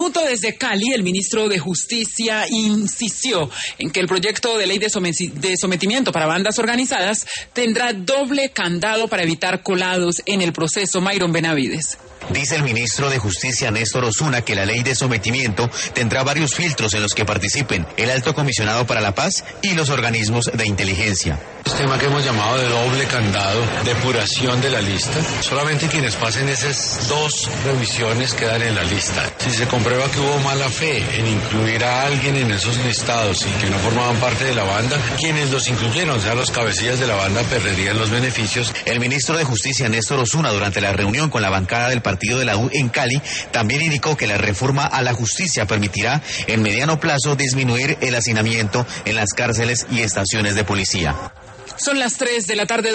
Desde Cali, el ministro de Justicia insistió en que el proyecto de ley de sometimiento para bandas organizadas tendrá doble candado para evitar colados en el proceso. Mayron Benavides. Dice el ministro de Justicia, Néstor Osuna, que la ley de sometimiento tendrá varios filtros en los que participen el Alto Comisionado para la Paz y los organismos de inteligencia. Es tema que hemos llamado de doble candado, depuración de la lista. Solamente quienes pasen esas 2 revisiones quedan en la lista. Si se comprueba que hubo mala fe en incluir a alguien en esos listados y que no formaban parte de la banda, quienes los incluyeron, o sea, los cabecillas de la banda, perderían los beneficios. El ministro de Justicia, Néstor Osuna, durante la reunión con la bancada del partido de la U en Cali, también indicó que la reforma a la justicia permitirá en mediano plazo disminuir el hacinamiento en las cárceles y estaciones de policía. Son las 3 de la tarde.